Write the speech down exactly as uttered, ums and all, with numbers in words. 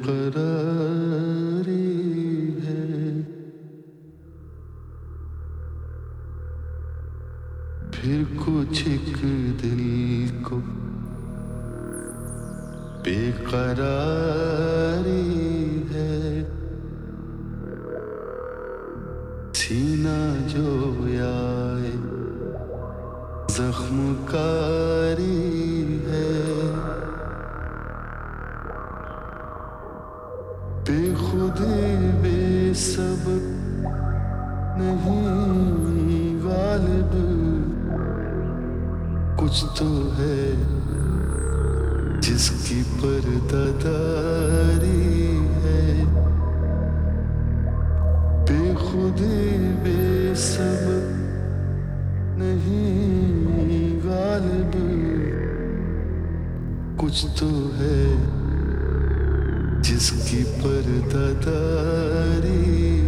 बेकरारी है, फिर कुछ एक दिल को बेकरारी है। सीना जो आए जख्मकारी है, बेखुद बेसब नहीं गालिब, कुछ तो है जिसकी पर्दादारी है। बेखुद बेसब नहीं गालिब, कुछ तो है जिसकी पर्दादारी